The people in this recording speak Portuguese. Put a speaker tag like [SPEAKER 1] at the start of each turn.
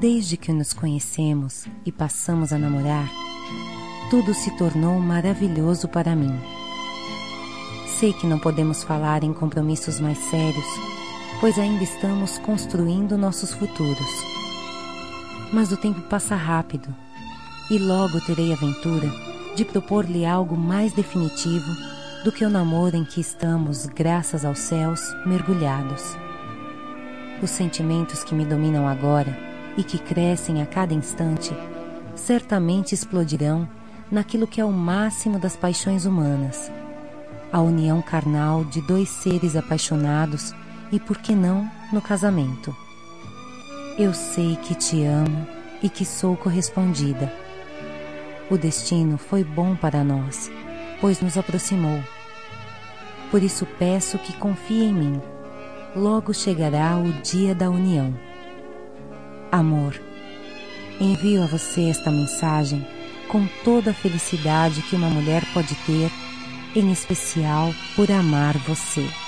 [SPEAKER 1] Desde que nos conhecemos e passamos a namorar, tudo se tornou maravilhoso para mim. Sei que não podemos falar em compromissos mais sérios, pois ainda estamos construindo nossos futuros. Mas o tempo passa rápido e logo terei a aventura de propor-lhe algo mais definitivo do que o namoro em que estamos, graças aos céus, mergulhados. Os sentimentos que me dominam agora e que crescem a cada instante certamente explodirão naquilo que é o máximo das paixões humanas, a união carnal de dois seres apaixonados e, por que não, no casamento. Eu sei que te amo e que sou correspondida. O destino foi bom para nós, pois nos aproximou. Por isso peço que confie em mim. Logo chegará o dia da união. Amor, envio a você esta mensagem com toda a felicidade que uma mulher pode ter, em especial por amar você.